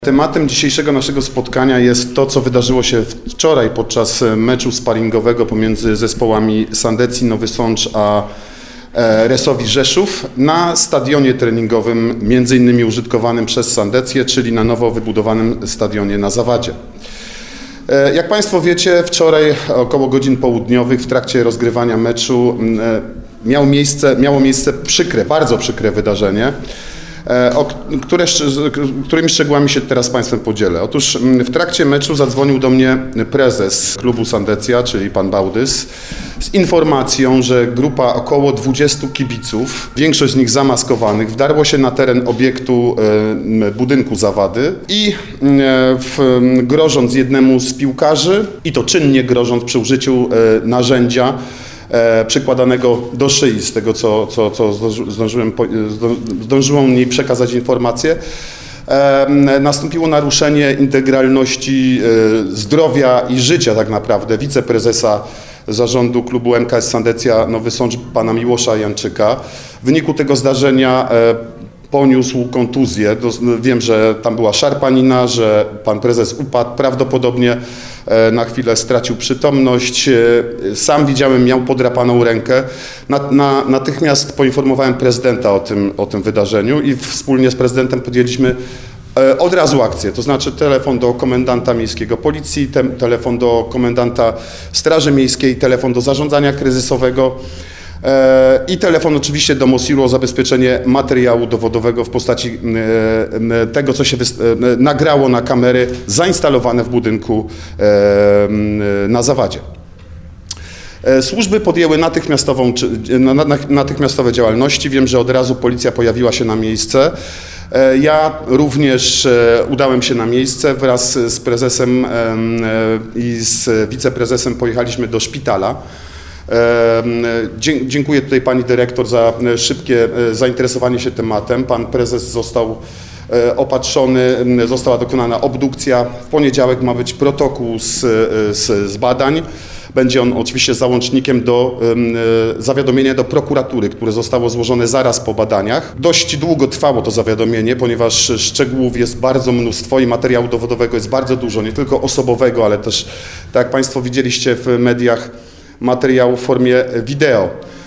Tematem dzisiejszego naszego spotkania jest to, co wydarzyło się wczoraj podczas meczu sparingowego pomiędzy zespołami Sandecji Nowy Sącz a Resowi Rzeszów na stadionie treningowym, między innymi użytkowanym przez Sandecję, czyli na nowo wybudowanym stadionie na Zawadzie. Jak Państwo wiecie, wczoraj około godzin południowych w trakcie rozgrywania meczu miało miejsce przykre, bardzo przykre wydarzenie, którymi szczegółami się teraz z Państwem podzielę. Otóż w trakcie meczu zadzwonił do mnie prezes klubu Sandecja, czyli pan Bałdys, z informacją, że grupa około 20 kibiców, większość z nich zamaskowanych, wdarło się na teren obiektu budynku Zawady i grożąc jednemu z piłkarzy, i to czynnie grożąc przy użyciu narzędzia przykładanego do szyi, z tego co zdążyło mi przekazać informację, nastąpiło naruszenie integralności zdrowia i życia tak naprawdę wiceprezesa zarządu klubu MKS Sandecja Nowy Sącz, pana Miłosza Janczyka. W wyniku tego zdarzenia poniósł kontuzję. Wiem, że tam była szarpanina, że pan prezes upadł, prawdopodobnie na chwilę stracił przytomność. Sam widziałem, miał podrapaną rękę. Natychmiast poinformowałem prezydenta o tym wydarzeniu i wspólnie z prezydentem podjęliśmy od razu akcję, to znaczy telefon do komendanta miejskiego policji, telefon do komendanta Straży Miejskiej, telefon do zarządzania kryzysowego i telefon oczywiście do MOSiR-u o zabezpieczenie materiału dowodowego w postaci tego, co się nagrało na kamery zainstalowane w budynku na Zawadzie. Służby podjęły natychmiastowe działalności. Wiem, że od razu policja pojawiła się na miejsce. Ja również udałem się na miejsce wraz z prezesem i z wiceprezesem pojechaliśmy do szpitala. Dziękuję tutaj pani dyrektor za szybkie zainteresowanie się tematem. Pan prezes został opatrzony, została dokonana obdukcja. W poniedziałek ma być protokół z badań. Będzie on oczywiście załącznikiem do zawiadomienia do prokuratury, które zostało złożone zaraz po badaniach. Dość długo trwało to zawiadomienie, ponieważ szczegółów jest bardzo mnóstwo i materiału dowodowego jest bardzo dużo, nie tylko osobowego, ale też, tak jak Państwo widzieliście w mediach, materiału w formie wideo.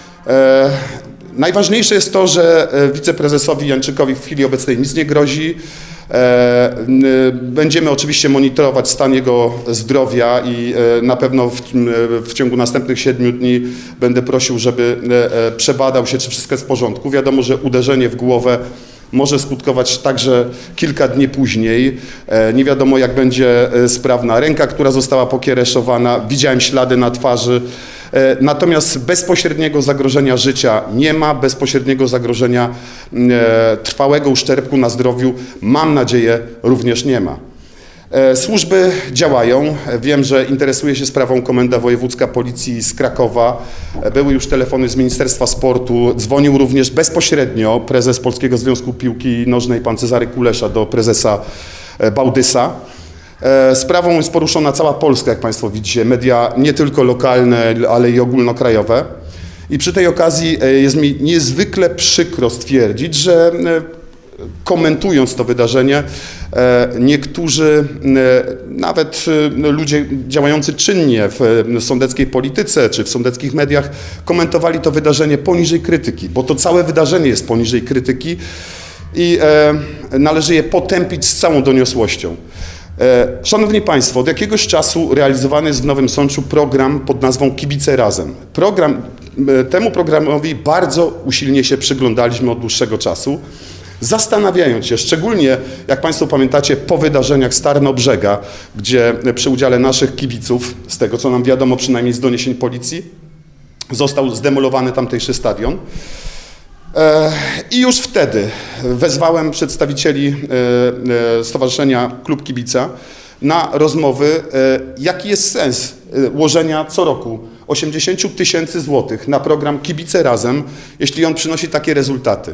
Najważniejsze jest to, że wiceprezesowi Janczykowi w chwili obecnej nic nie grozi. Będziemy oczywiście monitorować stan jego zdrowia i na pewno w ciągu następnych 7 dni będę prosił, żeby przebadał się, czy wszystko jest w porządku. Wiadomo, że uderzenie w głowę może skutkować także kilka dni później. Nie wiadomo, jak będzie sprawna ręka, która została pokiereszowana. Widziałem ślady na twarzy. Natomiast bezpośredniego zagrożenia życia nie ma, bezpośredniego zagrożenia trwałego uszczerbku na zdrowiu, mam nadzieję, również nie ma. Służby działają. Wiem, że interesuje się sprawą Komenda Wojewódzka Policji z Krakowa. Były już telefony z Ministerstwa Sportu. Dzwonił również bezpośrednio prezes Polskiego Związku Piłki Nożnej, pan Cezary Kulesza, do prezesa Bałdysa. Sprawą jest poruszona cała Polska, jak Państwo widzicie, media nie tylko lokalne, ale i ogólnokrajowe. I przy tej okazji jest mi niezwykle przykro stwierdzić, że komentując to wydarzenie, niektórzy, nawet ludzie działający czynnie w sądeckiej polityce czy w sądeckich mediach, komentowali to wydarzenie poniżej krytyki, bo to całe wydarzenie jest poniżej krytyki i należy je potępić z całą doniosłością. Szanowni Państwo, od jakiegoś czasu realizowany jest w Nowym Sączu program pod nazwą Kibice Razem. Temu programowi bardzo usilnie się przyglądaliśmy od dłuższego czasu, zastanawiając się, szczególnie jak Państwo pamiętacie, po wydarzeniach z Tarnobrzega, gdzie przy udziale naszych kibiców, z tego co nam wiadomo przynajmniej z doniesień policji, został zdemolowany tamtejszy stadion. I już wtedy wezwałem przedstawicieli Stowarzyszenia Klub Kibica na rozmowy, jaki jest sens łożenia co roku 80 000 złotych na program Kibice Razem, jeśli on przynosi takie rezultaty.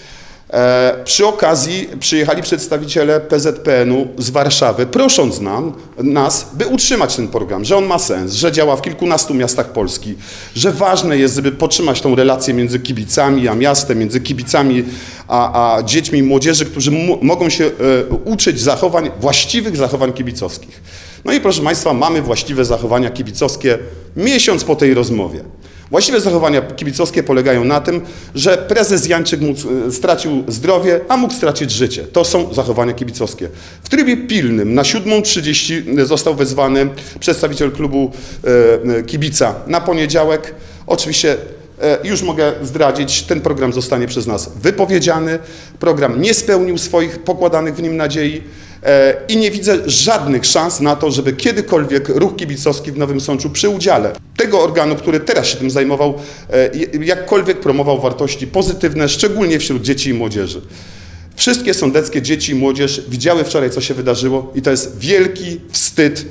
Przy okazji przyjechali przedstawiciele PZPN-u z Warszawy, prosząc nas, by utrzymać ten program, że on ma sens, że działa w kilkunastu miastach Polski, że ważne jest, żeby podtrzymać tą relację między kibicami a miastem, między kibicami a dziećmi i młodzieży, którzy mogą się uczyć właściwych zachowań kibicowskich. No i proszę Państwa, mamy właściwe zachowania kibicowskie miesiąc po tej rozmowie. Właściwe zachowania kibicowskie polegają na tym, że prezes Jańczyk stracił zdrowie, a mógł stracić życie. To są zachowania kibicowskie. W trybie pilnym na 7:30 został wezwany przedstawiciel klubu Kibica na poniedziałek. Oczywiście już mogę zdradzić, ten program zostanie przez nas wypowiedziany. Program nie spełnił swoich pokładanych w nim nadziei i nie widzę żadnych szans na to, żeby kiedykolwiek ruch kibicowski w Nowym Sączu przy udziale tego organu, który teraz się tym zajmował, jakkolwiek promował wartości pozytywne, szczególnie wśród dzieci i młodzieży. Wszystkie sądeckie dzieci i młodzież widziały wczoraj, co się wydarzyło i to jest wielki wstyd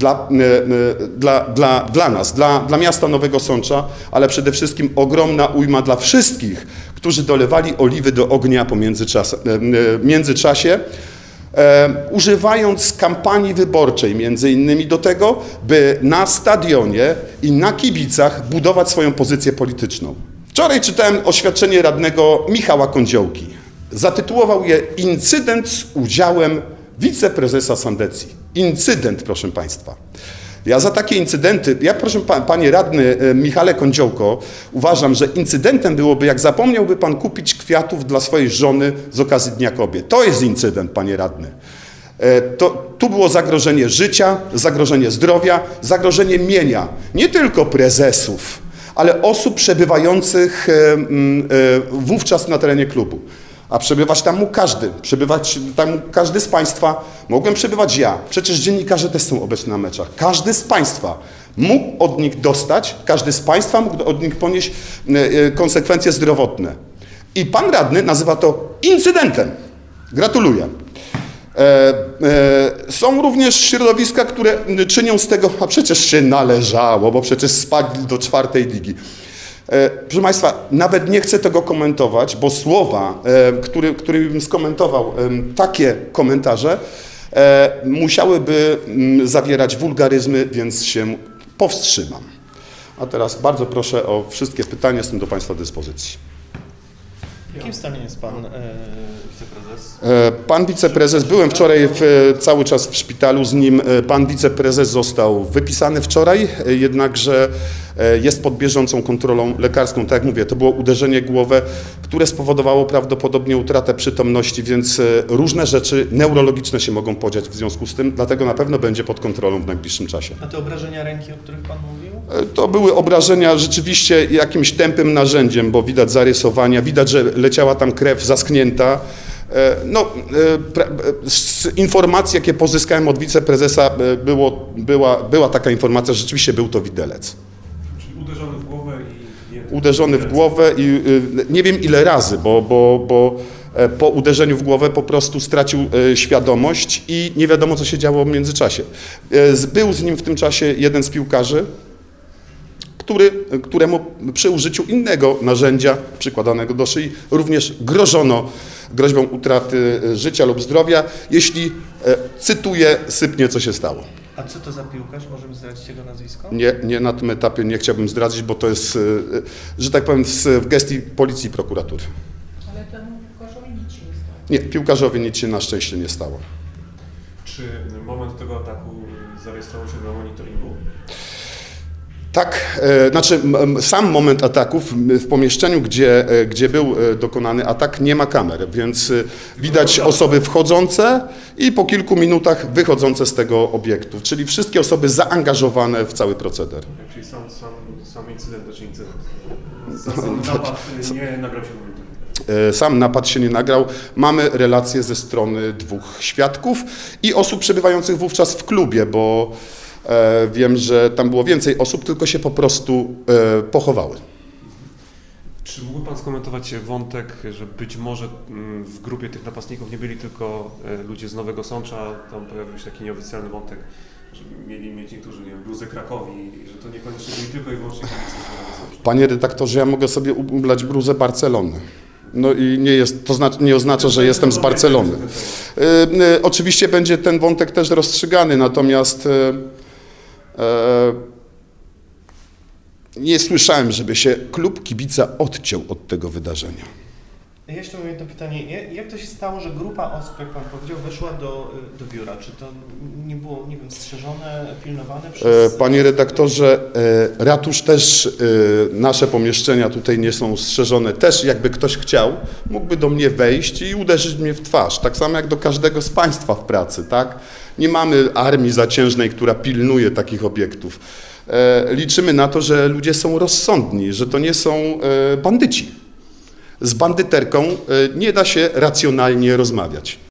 dla nas, dla miasta Nowego Sącza, ale przede wszystkim ogromna ujma dla wszystkich, którzy dolewali oliwy do ognia po międzyczasie, używając kampanii wyborczej między innymi do tego, by na stadionie i na kibicach budować swoją pozycję polityczną. Wczoraj czytałem oświadczenie radnego Michała Kądziołki. Zatytułował je "Incydent z udziałem wiceprezesa Sandecji". Incydent, proszę Państwa. Ja za takie incydenty, proszę Panie Radny Michale Kądziołko, uważam, że incydentem byłoby, jak zapomniałby Pan kupić kwiatów dla swojej żony z okazji Dnia Kobiet. To jest incydent, Panie Radny. Tu było zagrożenie życia, zagrożenie zdrowia, zagrożenie mienia, nie tylko prezesów, ale osób przebywających wówczas na terenie klubu. A przebywać tam mógł każdy z Państwa, mogłem przebywać ja. Przecież dziennikarze też są obecni na meczach. Każdy z Państwa mógł od nich dostać, każdy z Państwa mógł od nich ponieść konsekwencje zdrowotne. I Pan Radny nazywa to incydentem. Gratuluję. Są również środowiska, które czynią z tego, a przecież się należało, bo przecież spadli do 4. ligi. Proszę Państwa, nawet nie chcę tego komentować, bo słowa, które bym skomentował takie komentarze, musiałyby zawierać wulgaryzmy, więc się powstrzymam. A teraz bardzo proszę o wszystkie pytania, jestem do Państwa dyspozycji. W jakim stanie jest Pan wiceprezes? Pan wiceprezes, byłem wczoraj cały czas w szpitalu z nim, pan wiceprezes został wypisany wczoraj, jednakże jest pod bieżącą kontrolą lekarską. Tak jak mówię, to było uderzenie głowe, które spowodowało prawdopodobnie utratę przytomności, więc różne rzeczy neurologiczne się mogą podziać w związku z tym, dlatego na pewno będzie pod kontrolą w najbliższym czasie. A te obrażenia ręki, o których Pan mówił? To były obrażenia rzeczywiście jakimś tępym narzędziem, bo widać zarysowania, widać, że leciała tam krew zaschnięta. Z informacji, jakie pozyskałem od wiceprezesa, była taka informacja, że rzeczywiście był to widelec. Czyli uderzony w głowę i... Uderzony w głowę i nie wiem ile razy, bo po uderzeniu w głowę po prostu stracił świadomość i nie wiadomo, co się działo w międzyczasie. Był z nim w tym czasie jeden z piłkarzy, któremu przy użyciu innego narzędzia przykładanego do szyi również grożono groźbą utraty życia lub zdrowia, jeśli, cytuję, sypnie, co się stało. A co to za piłkarz? Możemy zdradzić jego nazwisko? Nie, na tym etapie nie chciałbym zdradzić, bo to jest, że tak powiem, w gestii policji i prokuratury. Ale temu piłkarzowi nic się nie stało. Nie, piłkarzowi nic się na szczęście nie stało. Czy moment tego ataku zarejestrował się na monitoringu? Tak, znaczy sam moment ataków w pomieszczeniu, gdzie był dokonany atak, nie ma kamer, więc widać osoby wchodzące i po kilku minutach wychodzące z tego obiektu, czyli wszystkie osoby zaangażowane w cały proceder. Czyli sam incydent, czy incydent? Sam napad nie nagrał się monitoringu? Sam napad się nie nagrał. Mamy relacje ze strony 2 świadków i osób przebywających wówczas w klubie, bo wiem, że tam było więcej osób, tylko się po prostu pochowały. Czy mógłby Pan skomentować wątek, że być może w grupie tych napastników nie byli tylko ludzie z Nowego Sącza, tam pojawił się taki nieoficjalny wątek, że mieli mieć niektórzy, nie wiem, bluzy Krakowi, że to niekoniecznie byli tylko i wyłącznie kibice z Nowego Sącza? Panie redaktorze, ja mogę sobie ubrać bluzę Barcelony. No i nie oznacza, że jestem z Barcelony. Oczywiście będzie ten wątek też rozstrzygany, natomiast nie słyszałem, żeby się klub Kibica odciął od tego wydarzenia. Ja jeszcze mam jedno pytanie. Jak to się stało, że grupa osób, jak pan powiedział, weszła do biura? Czy to nie było, nie wiem, strzeżone, pilnowane przez... Panie redaktorze, ratusz też, nasze pomieszczenia tutaj nie są strzeżone. Też jakby ktoś chciał, mógłby do mnie wejść i uderzyć mnie w twarz. Tak samo jak do każdego z państwa w pracy, tak? Nie mamy armii zaciężnej, która pilnuje takich obiektów. Liczymy na to, że ludzie są rozsądni, że to nie są bandyci. Z bandyterką nie da się racjonalnie rozmawiać.